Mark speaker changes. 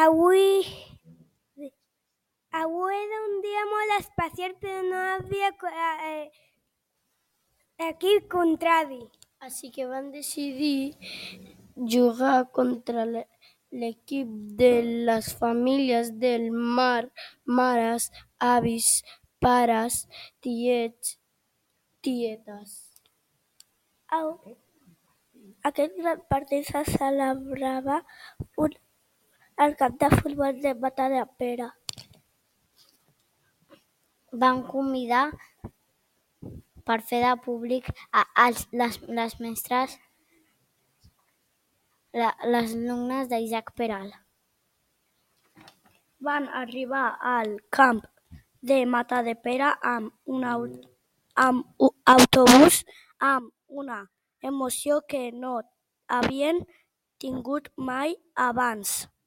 Speaker 1: Avui era un dia molt especial, però no havia equip contrari.
Speaker 2: Així que van decidir jugar contra l'equip de les famílies del mar, mares, avis, pares, tietes.
Speaker 1: Aquest gran partit se celebrava al camp de futbol de Matadepera.
Speaker 3: Van convidar per fer de públic les mestres, les alumnes d'Isaac Peral.
Speaker 1: Van arribar al camp de Matadepera amb un autobús amb una emoció que no havien tingut mai abans.